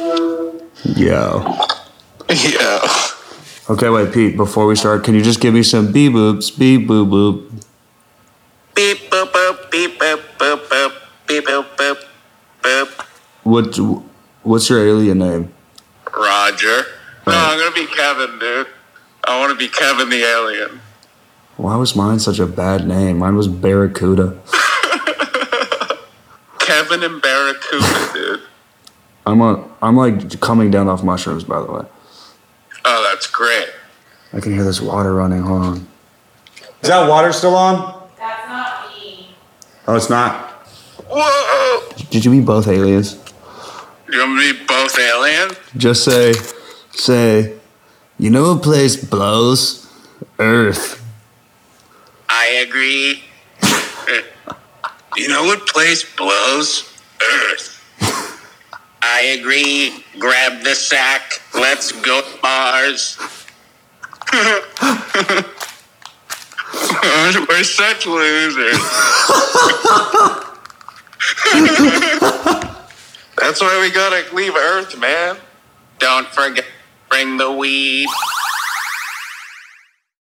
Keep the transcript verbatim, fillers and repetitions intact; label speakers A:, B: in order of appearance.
A: Yo.
B: Yo.
A: Okay, wait, Pete, before we start, can you just give me some beep boops, beep boop boop?
B: Beep boop boop, beep boop boop boop, beep boop boop boop.
A: What, what's your alien name?
B: Roger. No, I'm gonna be Kevin, dude. I want to be Kevin the alien.
A: Why was mine such a bad name? Mine was Barracuda.
B: Kevin and Barracuda, dude.
A: I'm on, I'm like coming down off mushrooms, by the way.
B: Oh, that's great.
A: I can hear this water running. Hold on. Is that water still on?
C: That's not me.
A: Oh, it's not.
B: Whoa!
A: Did you meet both aliens?
B: You want me to be both aliens?
A: Just say, say, you know what place blows? Earth.
B: I agree. You know what place blows? Earth. I agree. Grab the sack. Let's go to Mars. We're such losers. That's why we gotta leave Earth, man. Don't forget, bring the weed.